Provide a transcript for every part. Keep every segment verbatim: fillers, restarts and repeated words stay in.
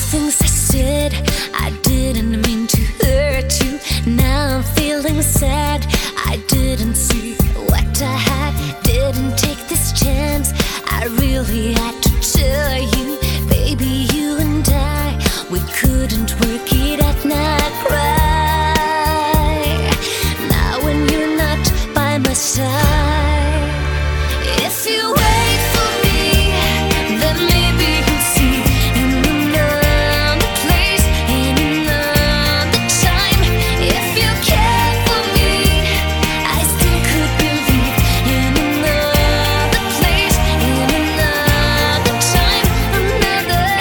things I said, I didn't mean to hurt you. Now I'm feeling sad. I didn't see what I had, didn't take this chance. I really had to tell you, baby, you and I, we couldn't work it out, not cry. Now when you're not by my side, if you wait for me, then maybe you'll see in another place, in another time. If you care for me, I still could believe in another place, in another time, another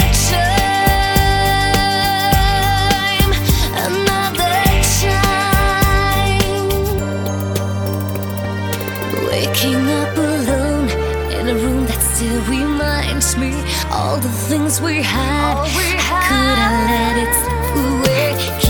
time, another time. Waking up alone in a room that still reminds me all the things we had. All we Could I let it slip away?